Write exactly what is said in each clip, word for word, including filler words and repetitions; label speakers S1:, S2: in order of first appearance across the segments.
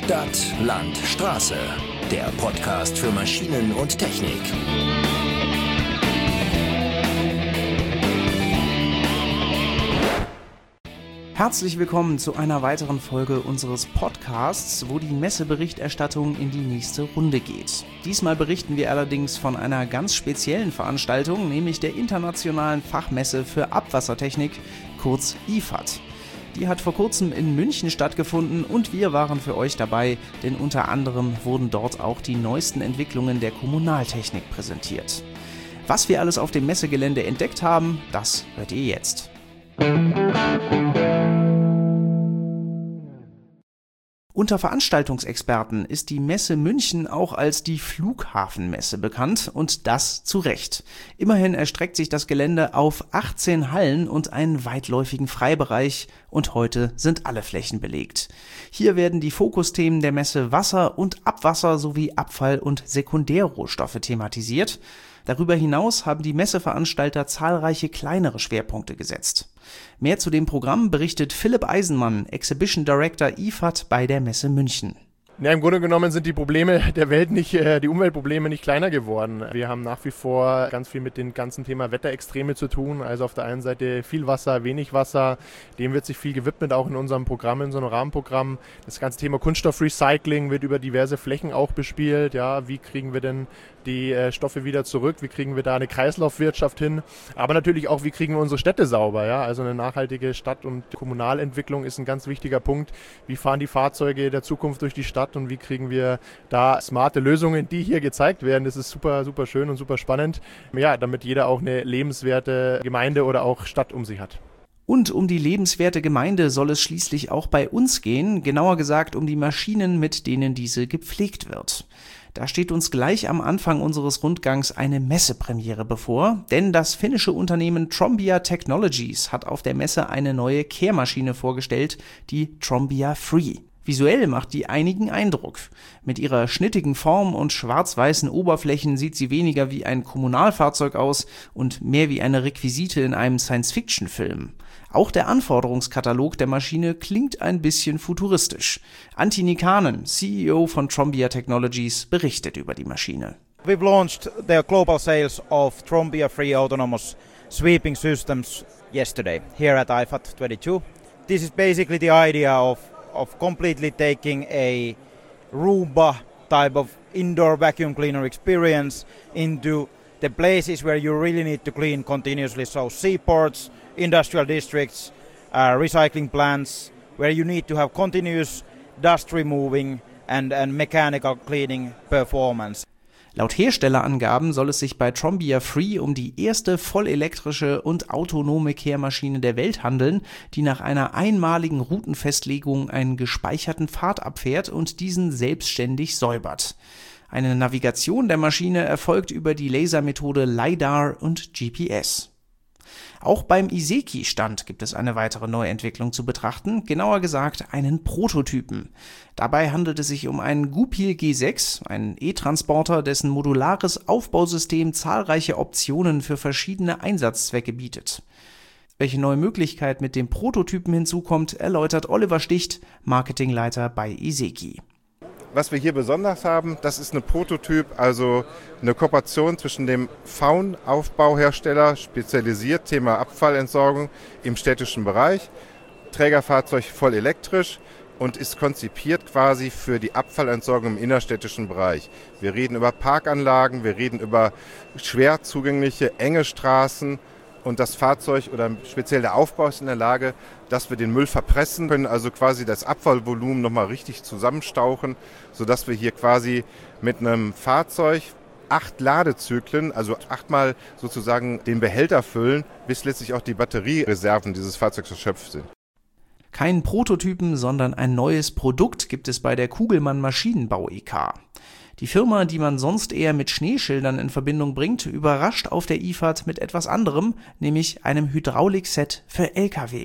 S1: Stadt, Land, Straße. Der Podcast für Maschinen und Technik.
S2: Herzlich willkommen zu einer weiteren Folge unseres Podcasts, wo die Messeberichterstattung in die nächste Runde geht. Diesmal berichten wir allerdings von einer ganz speziellen Veranstaltung, nämlich der Internationalen Fachmesse für Abwassertechnik, kurz I F A T. Die hat vor kurzem in München stattgefunden und wir waren für euch dabei, denn unter anderem wurden dort auch die neuesten Entwicklungen der Kommunaltechnik präsentiert. Was wir alles auf dem Messegelände entdeckt haben, das hört ihr jetzt. Unter Veranstaltungsexperten ist die Messe München auch als die Flughafenmesse bekannt und das zu Recht. Immerhin erstreckt sich das Gelände auf achtzehn Hallen und einen weitläufigen Freibereich und heute sind alle Flächen belegt. Hier werden die Fokusthemen der Messe Wasser und Abwasser sowie Abfall- und Sekundärrohstoffe thematisiert. Darüber hinaus haben die Messeveranstalter zahlreiche kleinere Schwerpunkte gesetzt. Mehr zu dem Programm berichtet Philipp Eisenmann, Exhibition Director I F A T bei der Messe München.
S3: Ja, im Grunde genommen sind die Probleme der Welt nicht, äh, die Umweltprobleme nicht kleiner geworden. Wir haben nach wie vor ganz viel mit dem ganzen Thema Wetterextreme zu tun. Also auf der einen Seite viel Wasser, wenig Wasser. Dem wird sich viel gewidmet, auch in unserem Programm, in so einem Rahmenprogramm. Das ganze Thema Kunststoffrecycling wird über diverse Flächen auch bespielt. Ja, wie kriegen wir denn die äh, Stoffe wieder zurück? Wie kriegen wir da eine Kreislaufwirtschaft hin? Aber natürlich auch, wie kriegen wir unsere Städte sauber? Ja, also eine nachhaltige Stadt- und Kommunalentwicklung ist ein ganz wichtiger Punkt. Wie fahren die Fahrzeuge der Zukunft durch die Stadt? Und wie kriegen wir da smarte Lösungen, die hier gezeigt werden. Das ist super, super schön und super spannend, ja, damit jeder auch eine lebenswerte Gemeinde oder auch Stadt um sich hat.
S2: Und um die lebenswerte Gemeinde soll es schließlich auch bei uns gehen, genauer gesagt um die Maschinen, mit denen diese gepflegt wird. Da steht uns gleich am Anfang unseres Rundgangs eine Messepremiere bevor, denn das finnische Unternehmen Trombia Technologies hat auf der Messe eine neue Kehrmaschine vorgestellt, die Trombia Free. Visuell macht die einigen Eindruck. Mit ihrer schnittigen Form und schwarz-weißen Oberflächen sieht sie weniger wie ein Kommunalfahrzeug aus und mehr wie eine Requisite in einem Science-Fiction-Film. Auch der Anforderungskatalog der Maschine klingt ein bisschen futuristisch. Antti Nikanen, C E O von Trombia Technologies, berichtet über die Maschine.
S4: We've launched the global sales of Trombia Free autonomous sweeping systems yesterday here at I F A T twenty-two. This is basically the idea of of completely taking a Roomba type of indoor vacuum cleaner experience into the places where you really need to clean continuously. So seaports, industrial districts, uh, recycling plants, where you need to have continuous dust removing and, and mechanical cleaning performance.
S2: Laut Herstellerangaben soll es sich bei Trombia Free um die erste vollelektrische und autonome Kehrmaschine der Welt handeln, die nach einer einmaligen Routenfestlegung einen gespeicherten Pfad abfährt und diesen selbstständig säubert. Eine Navigation der Maschine erfolgt über die Lasermethode LiDAR und G P S. Auch beim ISEKI-Stand gibt es eine weitere Neuentwicklung zu betrachten, genauer gesagt einen Prototypen. Dabei handelt es sich um einen Goupil G sechs, einen E-Transporter, dessen modulares Aufbausystem zahlreiche Optionen für verschiedene Einsatzzwecke bietet. Welche neue Möglichkeit mit dem Prototypen hinzukommt, erläutert Oliver Sticht, Marketingleiter bei ISEKI.
S5: Was wir hier besonders haben, das ist eine Prototyp, also eine Kooperation zwischen dem Faun-Aufbauhersteller, spezialisiert Thema Abfallentsorgung im städtischen Bereich, Trägerfahrzeug voll elektrisch und ist konzipiert quasi für die Abfallentsorgung im innerstädtischen Bereich. Wir reden über Parkanlagen, wir reden über schwer zugängliche, enge Straßen. Und das Fahrzeug oder speziell der Aufbau ist in der Lage, dass wir den Müll verpressen können, also quasi das Abfallvolumen nochmal richtig zusammenstauchen, sodass wir hier quasi mit einem Fahrzeug acht Ladezyklen, also achtmal sozusagen den Behälter füllen, bis letztlich auch die Batteriereserven dieses Fahrzeugs erschöpft sind.
S2: Kein Prototypen, sondern ein neues Produkt gibt es bei der Kugelmann Maschinenbau E K. Die Firma, die man sonst eher mit Schneeschildern in Verbindung bringt, überrascht auf der I F A T mit etwas anderem, nämlich einem Hydraulikset für L K W.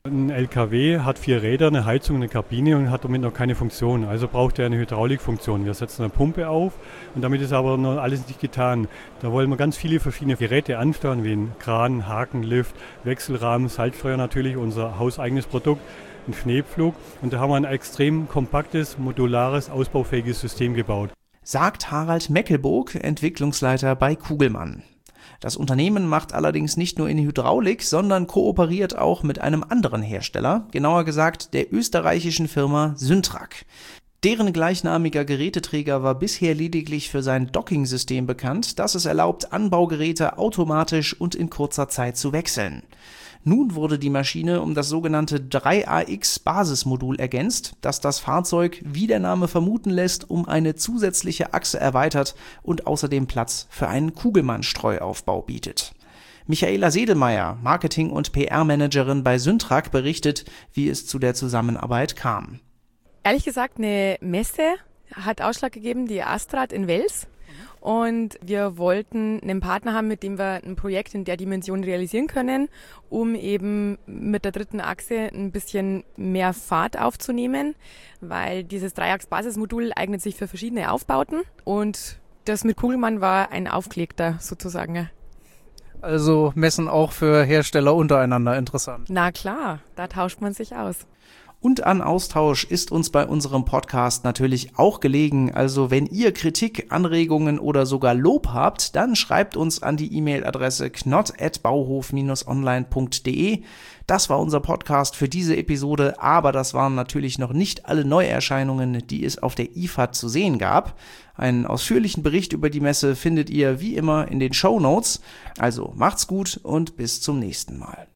S6: Ein L K W hat vier Räder, eine Heizung, eine Kabine und hat damit noch keine Funktion. Also braucht er eine Hydraulikfunktion. Wir setzen eine Pumpe auf und damit ist aber noch alles nicht getan. Da wollen wir ganz viele verschiedene Geräte ansteuern, wie ein Kran, Haken, Lift, Wechselrahmen, Salzsteuer natürlich, unser hauseigenes Produkt, ein Schneepflug. Und da haben wir ein extrem kompaktes, modulares, ausbaufähiges System gebaut.
S2: Sagt Harald Meckelburg, Entwicklungsleiter bei Kugelmann. Das Unternehmen macht allerdings nicht nur in Hydraulik, sondern kooperiert auch mit einem anderen Hersteller, genauer gesagt der österreichischen Firma Syntrac. Deren gleichnamiger Geräteträger war bisher lediglich für sein Docking-System bekannt, das es erlaubt, Anbaugeräte automatisch und in kurzer Zeit zu wechseln. Nun wurde die Maschine um das sogenannte drei A X-Basismodul ergänzt, das das Fahrzeug, wie der Name vermuten lässt, um eine zusätzliche Achse erweitert und außerdem Platz für einen Kugelmann-Streuaufbau bietet. Michaela Sedelmeier, Marketing- und P R-Managerin bei Syntrac, berichtet, wie es zu der Zusammenarbeit kam.
S7: Ehrlich gesagt, eine Messe hat Ausschlag gegeben, die Astrat in Wels. Und wir wollten einen Partner haben, mit dem wir ein Projekt in der Dimension realisieren können, um eben mit der dritten Achse ein bisschen mehr Fahrt aufzunehmen, weil dieses Dreiachs-Basismodul eignet sich für verschiedene Aufbauten und das mit Kugelmann war ein aufgelegter sozusagen.
S8: Also Messen auch für Hersteller untereinander interessant.
S7: Na klar, da tauscht man sich aus.
S2: Und an Austausch ist uns bei unserem Podcast natürlich auch gelegen. Also wenn ihr Kritik, Anregungen oder sogar Lob habt, dann schreibt uns an die E-Mail-Adresse knott at bauhof dash online punkt de. Das war unser Podcast für diese Episode, aber das waren natürlich noch nicht alle Neuerscheinungen, die es auf der I F A D zu sehen gab. Einen ausführlichen Bericht über die Messe findet ihr wie immer in den Shownotes. Also macht's gut und bis zum nächsten Mal.